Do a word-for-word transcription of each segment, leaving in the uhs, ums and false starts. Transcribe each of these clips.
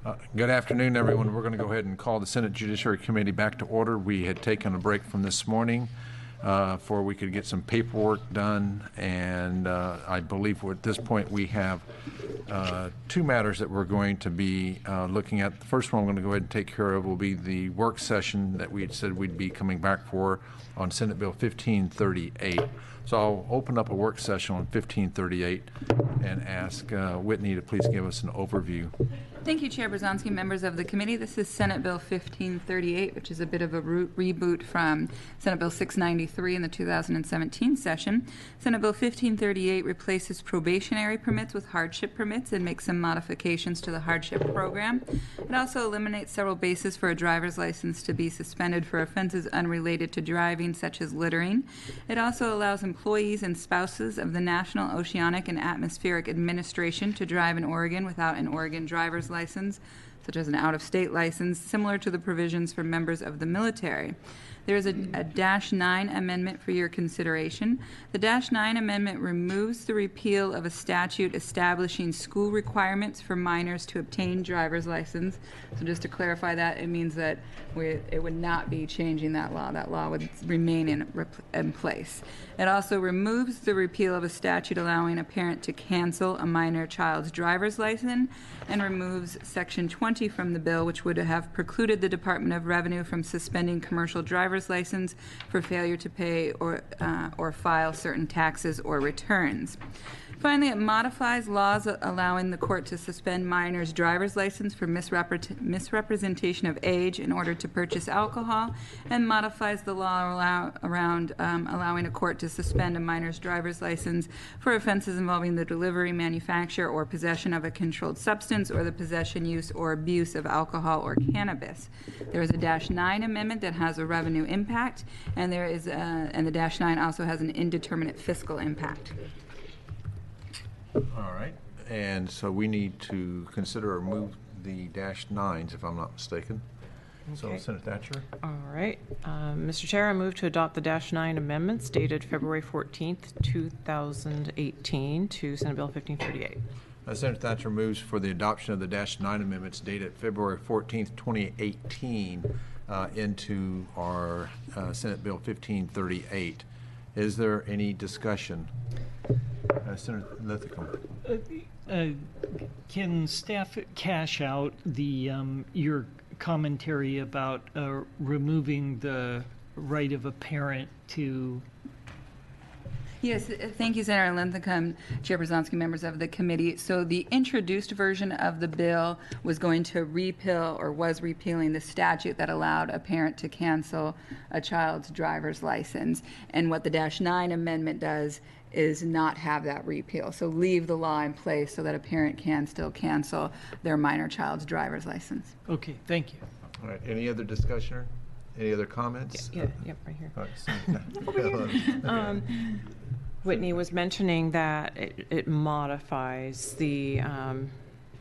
Uh, Good afternoon, everyone. We're going to go ahead and call the Senate Judiciary Committee back to order. We had taken a break from this morning uh, for we could get some paperwork done, and uh, I believe at this point we have uh, two matters that we're going to be uh, looking at. The first one I'm going to go ahead and take care of will be the work session that we had said we'd be coming back for on Senate Bill fifteen thirty-eight. So I'll open up a work session on fifteen thirty-eight and ask uh, Whitney to please give us an overview. Thank you, Chair Berzonski, members of the committee. This is Senate Bill fifteen thirty-eight, which is a bit of a re reboot from Senate Bill six ninety-three in the two thousand seventeen session. Senate Bill fifteen thirty-eight replaces probationary permits with hardship permits and makes some modifications to the hardship program. It also eliminates several bases for a driver's license to be suspended for offenses unrelated to driving, such as littering. It also allows employees and spouses of the National Oceanic and Atmospheric Administration to drive in Oregon without an Oregon driver's license, such as an out-of-state license, similar to the provisions for members of the military. There is a, a Dash nine amendment for your consideration. The Dash nine amendment removes the repeal of a statute establishing school requirements for minors to obtain driver's license. So just to clarify that, it means that we, it would not be changing that law. That law would remain in, in place. It also removes the repeal of a statute allowing a parent to cancel a minor child's driver's license, and removes Section twenty from the bill, which would have precluded the Department of Revenue from suspending commercial driver's license for failure to pay or, uh, or file certain taxes or returns. Finally, it modifies laws allowing the court to suspend minors' driver's license for misrepre misrepresentation of age in order to purchase alcohol, and modifies the law allow around um, allowing a court to suspend a minor's driver's license for offenses involving the delivery, manufacture, or possession of a controlled substance, or the possession, use, or abuse of alcohol or cannabis. There is a Dash nine amendment that has a revenue impact, and there is a, and the Dash nine also has an indeterminate fiscal impact. All right, and so we need to consider or move the dash nines, if I'm not mistaken. Okay. So, Senator Thatcher. All right, um, Mister Chair, I move to adopt the dash nine amendments dated February fourteenth, two thousand eighteen to Senate Bill fifteen thirty-eight. Uh, Senator Thatcher moves for the adoption of the dash nine amendments dated February fourteenth, twenty eighteen uh, into our uh, Senate Bill fifteen thirty-eight. Is there any discussion? Uh, Senator Linthicum. Uh, uh, can staff cash out the um, your commentary about uh, removing the right of a parent to? Yes, thank you, Senator Linthicum, Chair Berzonski, members of the committee. So the introduced version of the bill was going to repeal, or was repealing, the statute that allowed a parent to cancel a child's driver's license. And what the Dash nine amendment does is not have that repeal. So leave the law in place so that a parent can still cancel their minor child's driver's license. Okay, thank you. All right, any other discussion or any other comments? Yeah, yeah, yep, right here. All right, Over here. Um, Whitney was mentioning that it, it modifies the, um,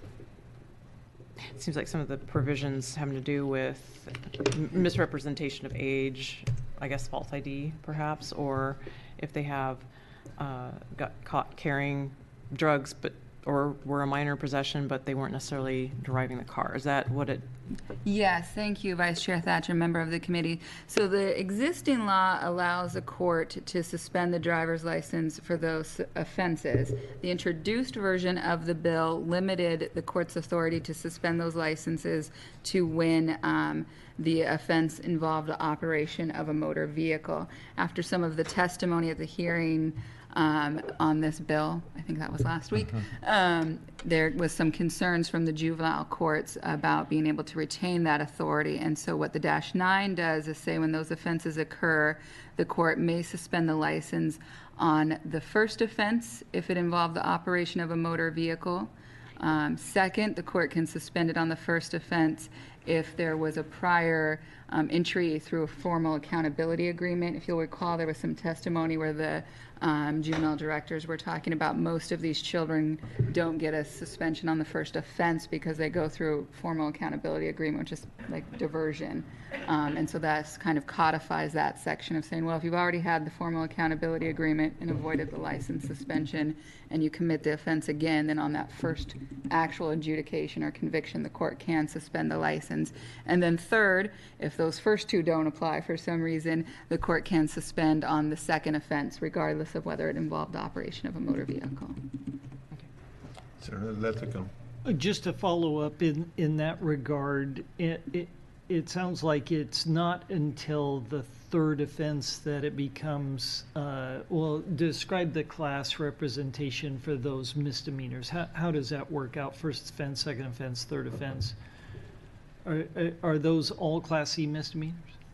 it seems like some of the provisions having to do with misrepresentation of age, I guess false I D perhaps, or if they have uh, got caught carrying drugs but or were a minor possession but they weren't necessarily driving the car. Is that what it? Yes, thank you, Vice Chair Thatcher, member of the committee. So the existing law allows a court to suspend the driver's license for those offenses. The introduced version of the bill limited the court's authority to suspend those licenses to when um, the offense involved the operation of a motor vehicle. After some of the testimony at the hearing Um, on this bill, I think that was last week, um, there was some concerns from the juvenile courts about being able to retain that authority. And so what the Dash nine does is say when those offenses occur, the court may suspend the license on the first offense if it involved the operation of a motor vehicle. Um, second, the court can suspend it on the first offense if there was a prior um, entry through a formal accountability agreement. If you'll recall, there was some testimony where the um, juvenile directors were talking about most of these children don't get a suspension on the first offense because they go through formal accountability agreement, which is like diversion. Um, and so that's kind of codifies that section of saying, well, if you've already had the formal accountability agreement and avoided the license suspension and you commit the offense again, then on that first actual adjudication or conviction, the court can suspend the license. And then third, if those first two don't apply for some reason, the court can suspend on the second offense, regardless of whether it involved the operation of a motor vehicle. Senator Letica. Uh, Just to follow up in, in that regard, it, it, it sounds like it's not until the third offense that it becomes, uh, well, describe the class representation for those misdemeanors. How, how does that work out? First offense, second offense, third offense? Are, are those all Class C misdemeanors?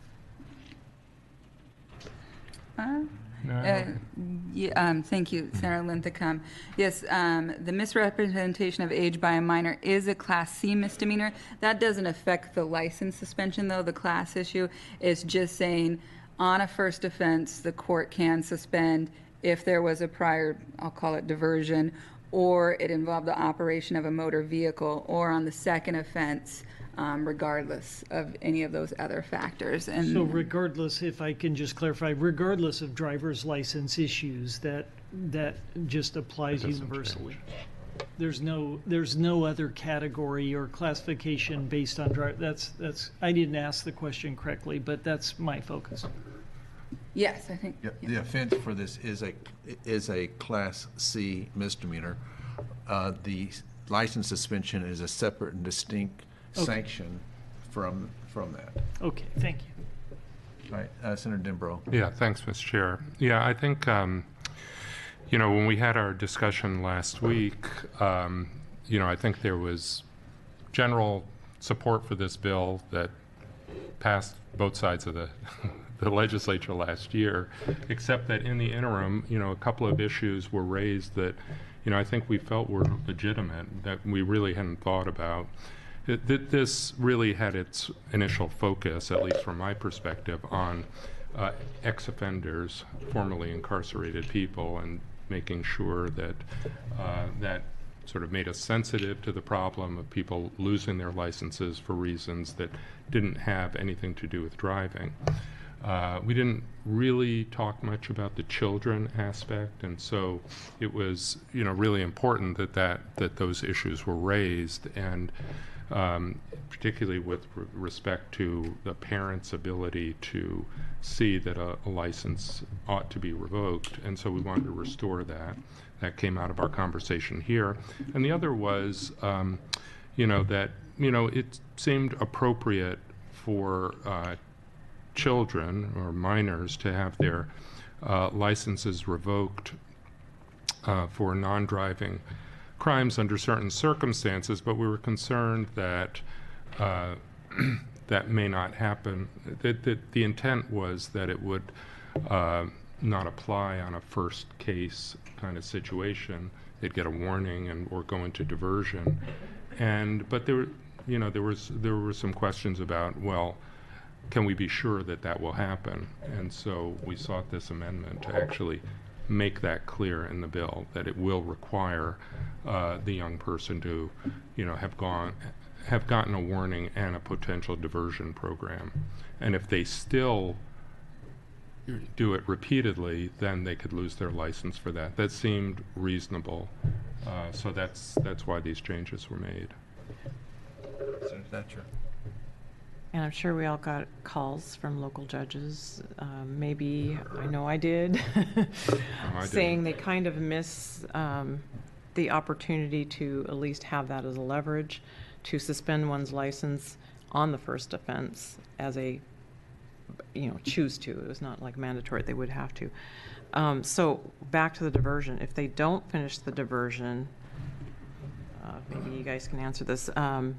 Uh, Uh, yeah, um, thank you, Senator Linthicum. Yes, um, the misrepresentation of age by a minor is a Class C misdemeanor. That doesn't affect the license suspension, though. The class issue is just saying on a first offense, the court can suspend if there was a prior, I'll call it diversion, or it involved the operation of a motor vehicle, or on the second offense, Um, regardless of any of those other factors. And So regardless, if I can just clarify, regardless of driver's license issues, that, that just applies It doesn't universally? change. There's no, there's no other category or classification based on dri, that's, that's, I didn't ask the question correctly, but that's my focus. yes, I think. Yeah, the offense for this is a, is a Class C misdemeanor. Uh, The license suspension is a separate and distinct Okay. sanction from, from that. Okay, thank you. Right, uh, Senator Denbrough. Yeah, thanks, Mister Chair. Yeah, I think, um, you know, when we had our discussion last week, um, you know, I think there was general support for this bill that passed both sides of the, the legislature last year, except that in the interim, you know, a couple of issues were raised that, you know, I think we felt were legitimate, that we really hadn't thought about. It, th this really had its initial focus, at least from my perspective, on uh, ex-offenders, formerly incarcerated people, and making sure that uh, that sort of made us sensitive to the problem of people losing their licenses for reasons that didn't have anything to do with driving. Uh, we didn't really talk much about the children aspect, and so it was, you know, really important that that, that those issues were raised, and um, particularly with re respect to the parent's ability to see that a, a license ought to be revoked, and so we wanted to restore that. That came out of our conversation here. And the other was, um, you know, that, you know, it seemed appropriate for uh, children or minors to have their uh, licenses revoked uh, for non-driving crimes under certain circumstances, but we were concerned that uh, that may not happen. That, that the intent was that it would uh, not apply on a first case kind of situation. They'd get a warning and or go into diversion. And but there, you know, there was there were some questions about, well, can we be sure that that will happen? And so we sought this amendment to actually make that clear in the bill, that it will require uh, the young person to, you know, have gone, have gotten a warning and a potential diversion program. And if they still do it repeatedly, then they could lose their license for that. That seemed reasonable. Uh, so that's that's why these changes were made. Senator Thatcher. And I'm sure we all got calls from local judges, um, maybe, I know I did, I saying they kind of miss um, the opportunity to at least have that as a leverage to suspend one's license on the first offense as a, you know, choose to. It was not like mandatory, they would have to. Um, so back to the diversion. If they don't finish the diversion, uh, maybe you guys can answer this. Um,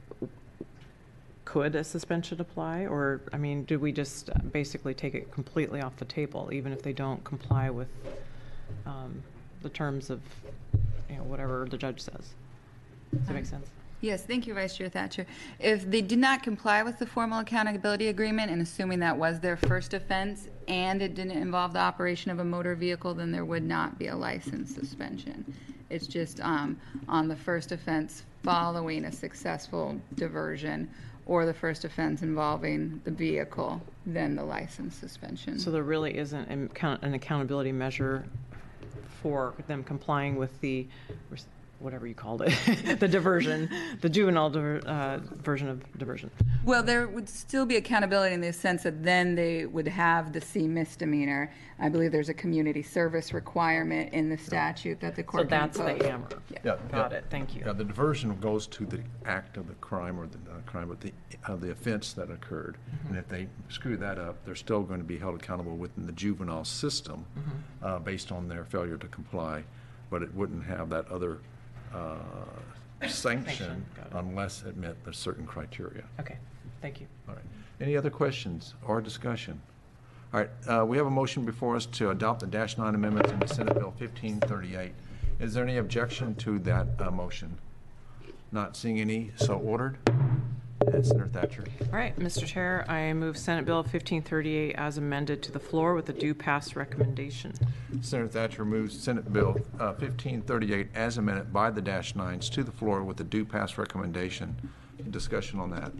Could a suspension apply, or, I mean, do we just basically take it completely off the table, even if they don't comply with um, the terms of, you know, whatever the judge says? Does that make sense? Yes, thank you, Vice Chair Thatcher. If they did not comply with the formal accountability agreement, and assuming that was their first offense, and it didn't involve the operation of a motor vehicle, then there would not be a license suspension. It's just um, on the first offense following a successful diversion, or the first offense involving the vehicle, then the license suspension. So there really isn't an account- an accountability measure for them complying with the, whatever you called it, the diversion, the juvenile diver, uh, version of diversion. Well, there would still be accountability in the sense that then they would have the C misdemeanor. I believe there's a community service requirement in the statute that the So court can that's the impose. hammer. Yeah, Got yeah. it, thank you. Yeah, the diversion goes to the act of the crime, or the, not crime, but the, of the offense that occurred. And if they screw that up, they're still going to be held accountable within the juvenile system uh, based on their failure to comply, but it wouldn't have that other uh, sanction Got it. unless it met the certain criteria. Okay, thank you. All right. Any other questions or discussion? All right, uh, we have a motion before us to adopt the dash nine amendments in the Senate Bill fifteen thirty-eight. Is there any objection to that uh, motion? Not seeing any, so ordered. And Senator Thatcher. All right, Mister Chair, I move Senate Bill fifteen thirty-eight as amended to the floor with a due pass recommendation. Senator Thatcher moves Senate Bill uh, fifteen thirty-eight as amended by the dash nines to the floor with a due pass recommendation. Discussion on that.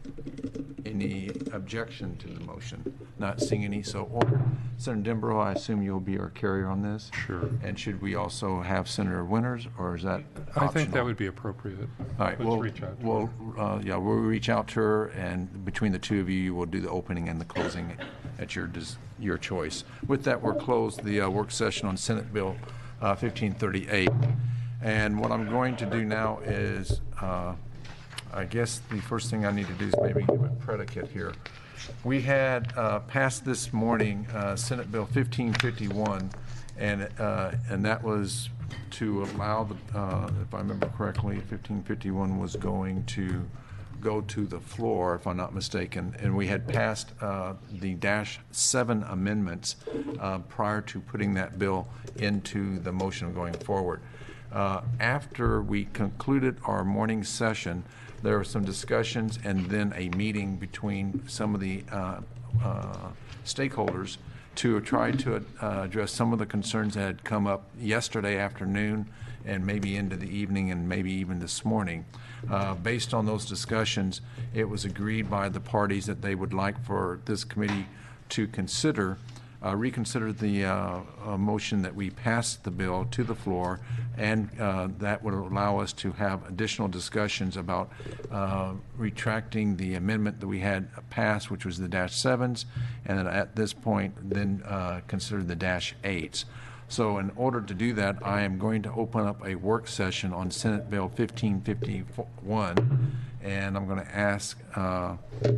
Any objection to the motion? Not seeing any, so ordered. Senator Denbrough, I assume you'll be our carrier on this? Sure. And should we also have Senator Winters, or is that optional? I think that would be appropriate. All right, Let's we'll, reach out to we'll, her. uh, yeah, we'll reach out to her, and between the two of you, you will do the opening and the closing at your, dis- your choice. With that, we're closed the uh, work session on Senate Bill uh, fifteen thirty-eight. And what I'm going to do now is, uh, I guess the first thing I need to do is maybe give a predicate here. We had uh, passed this morning uh, Senate Bill fifteen fifty-one, and uh, and that was to allow the, uh, if I remember correctly, fifteen fifty-one was going to go to the floor, if I'm not mistaken, and we had passed uh, the dash seven amendments uh, prior to putting that bill into the motion going forward. Uh, after we concluded our morning session, there were some discussions and then a meeting between some of the uh, uh, stakeholders to try to uh, address some of the concerns that had come up yesterday afternoon and maybe into the evening and maybe even this morning. Uh, based on those discussions, it was agreed by the parties that they would like for this committee to consider Uh, reconsider the uh, uh, motion that we passed the bill to the floor, and uh, that would allow us to have additional discussions about uh, retracting the amendment that we had passed, which was the dash sevens, and then at this point, then uh, consider the dash eights. So in order to do that, I am going to open up a work session on Senate Bill fifteen fifty-one, and I'm going to ask uh,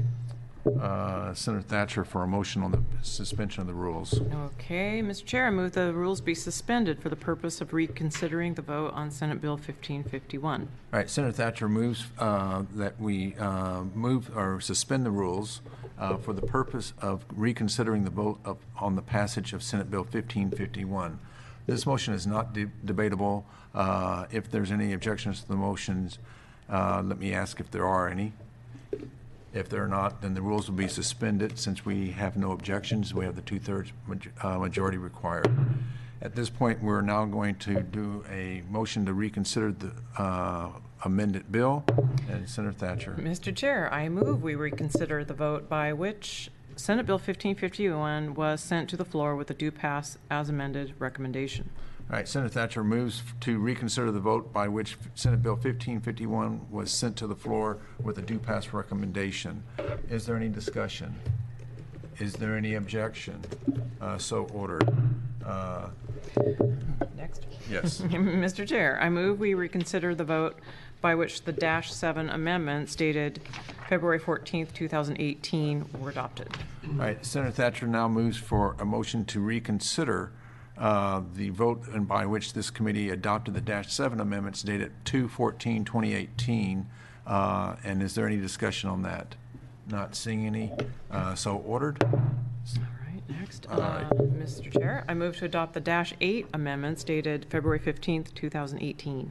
Uh, Senator Thatcher for a motion on the suspension of the rules. Okay, Mister Chair, I move the rules be suspended for the purpose of reconsidering the vote on Senate Bill fifteen fifty-one. All right, Senator Thatcher moves uh, that we uh, move or suspend the rules uh, for the purpose of reconsidering the vote of, on the passage of Senate Bill fifteen fifty-one. This motion is not de- debatable. Uh, if there's any objections to the motions, uh, let me ask if there are any. If there are not, then the rules will be suspended. Since we have no objections, we have the two-thirds maj- uh, majority required. At this point, we're now going to do a motion to reconsider the uh, amended bill. And Senator Thatcher. Mister Chair, I move we reconsider the vote by which Senate Bill fifteen fifty-one was sent to the floor with a due pass as amended recommendation. All right, Senator Thatcher moves to reconsider the vote by which Senate Bill fifteen fifty-one was sent to the floor with a due pass recommendation. Is there any discussion? Is there any objection? Uh, so ordered. Uh, Next. yes. Mister Chair, I move we reconsider the vote by which the dash seven amendments dated February fourteenth, two thousand eighteen were adopted. All right, Senator Thatcher now moves for a motion to reconsider uh, the vote and by which this committee adopted the dash seven amendments dated two fourteen twenty eighteen. Uh, and is there any discussion on that? Not seeing any. Uh, so ordered. All right, next. All right. Uh, Mister Chair, I move to adopt the dash eight amendments dated February fifteenth, two thousand eighteen.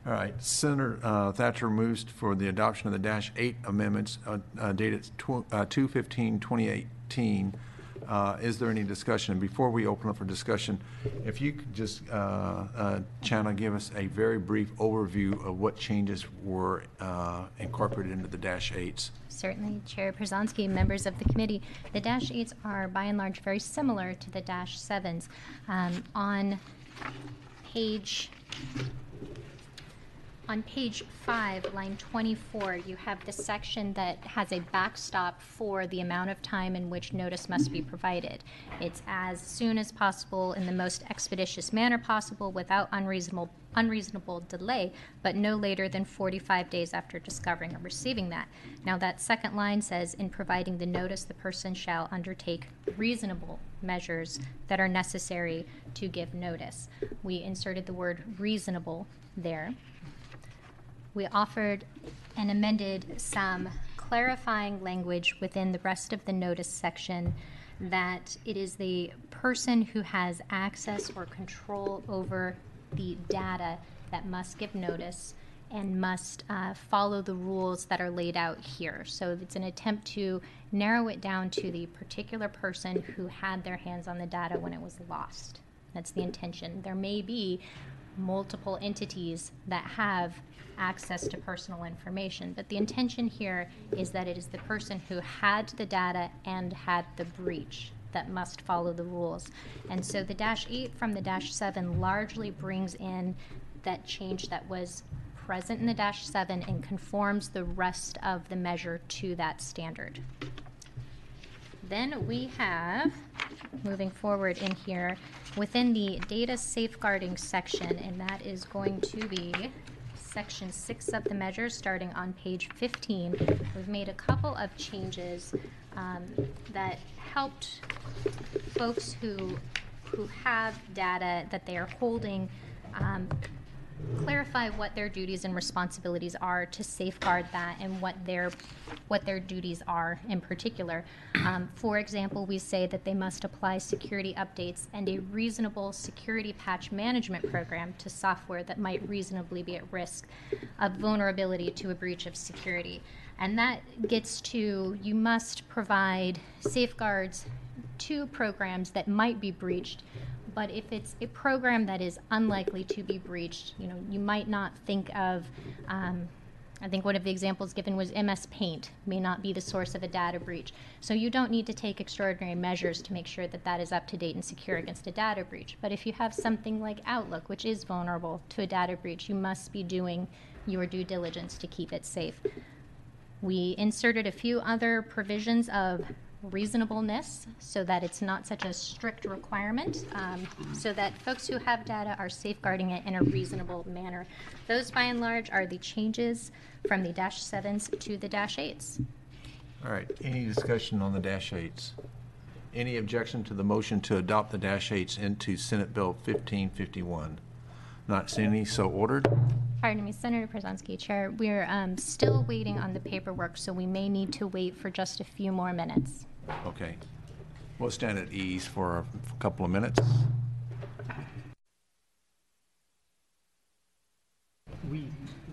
All right, Senator uh, Thatcher moves for the adoption of the dash eight amendments uh, uh, dated two fifteen twenty eighteen. Uh, Is there any discussion? Before we open up for discussion, if you could just, uh, uh, Chana, give us a very brief overview of what changes were uh, incorporated into the dash eights. Certainly, Chair Przanski, members of the committee. The dash eights are by and large very similar to the dash sevens. Um, on page On page five, line twenty-four, you have the section that has a backstop for the amount of time in which notice must be provided. It's as soon as possible in the most expeditious manner possible without unreasonable unreasonable delay, but no later than forty-five days after discovering or receiving that. Now, that second line says, in providing the notice, the person shall undertake reasonable measures that are necessary to give notice. We inserted the word reasonable there. We offered and amended some clarifying language within the rest of the notice section that it is the person who has access or control over the data that must give notice and must uh, follow the rules that are laid out here. So it's an attempt to narrow it down to the particular person who had their hands on the data when it was lost. That's the intention. There may be multiple entities that have access to personal information, but the intention here is that it is the person who had the data and had the breach that must follow the rules. And so the dash eight from the dash seven largely brings in that change that was present in the dash seven and conforms the rest of the measure to that standard. Then we have, moving forward in here, within the data safeguarding section, and that is going to be section six of the measure, starting on page fifteen. We've made a couple of changes um, that helped folks who who have data that they are holding um, clarify what their duties and responsibilities are to safeguard that and what their what their duties are in particular. Um, for example, we say that they must apply security updates and a reasonable security patch management program to software that might reasonably be at risk of vulnerability to a breach of security. And that gets to, you must provide safeguards to programs that might be breached. But if it's a program that is unlikely to be breached, you know, you might not think of, um, I think one of the examples given was M S Paint may not be the source of a data breach. So you don't need to take extraordinary measures to make sure that that is up to date and secure against a data breach. But if you have something like Outlook, which is vulnerable to a data breach, you must be doing your due diligence to keep it safe. We inserted a few other provisions of reasonableness so that it's not such a strict requirement, um, so that folks who have data are safeguarding it in a reasonable manner. Those by and large are the changes from the dash sevens to the dash eights. All right, any discussion on the dash eights? Any objection to the motion to adopt the dash eights into Senate Bill fifteen fifty-one? Not seeing any, so ordered. Pardon me, Senator Przanski, Chair, we're um, still waiting on the paperwork, so we may need to wait for just a few more minutes. Okay. We'll stand at ease for a couple of minutes. We,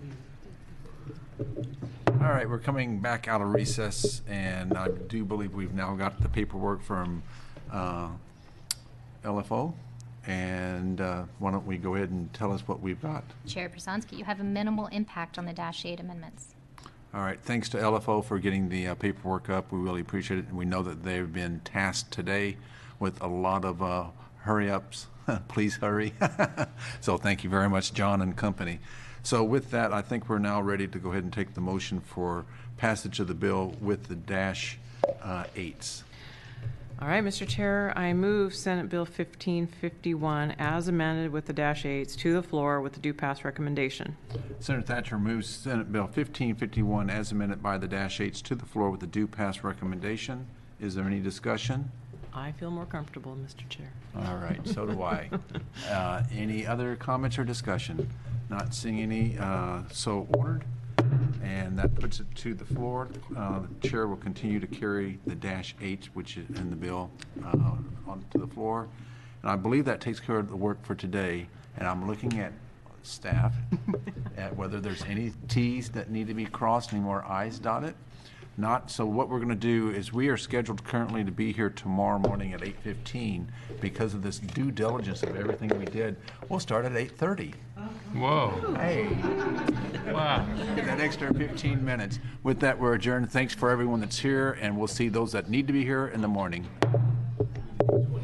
All right, we're coming back out of recess, and I do believe we've now got the paperwork from uh, L F O. And uh, why don't we go ahead and tell us what we've got? Chair Przanski, you have a minimal impact on the dash eight amendments. All right, thanks to L F O for getting the uh, paperwork up. We really appreciate it. And we know that they've been tasked today with a lot of uh, hurry-ups. Please hurry. So thank you very much, John and company. So with that, I think we're now ready to go ahead and take the motion for passage of the bill with the dash uh, eights. All right, Mister Chair, I move Senate Bill fifteen fifty-one as amended with the dash eights to the floor with the due pass recommendation. Senator Thatcher moves Senate Bill fifteen fifty-one as amended by the dash eights to the floor with the due pass recommendation. Is there any discussion? I feel more comfortable, Mister Chair. All right, so do I. Uh, any other comments or discussion? Not seeing any, uh, so ordered. And that puts it to the floor. Uh, the chair will continue to carry the dash eight, which is in the bill, uh, onto the floor. And I believe that takes care of the work for today. And I'm looking at staff, at whether there's any Ts that need to be crossed, any more Is dotted. Not, so what we're going to do is we are scheduled currently to be here tomorrow morning at eight fifteen. Because of this due diligence of everything we did, we'll start at eight thirty. Whoa, Hey, wow. get that extra fifteen minutes. With that, we're adjourned. Thanks for everyone that's here, and we'll see those that need to be here in the morning.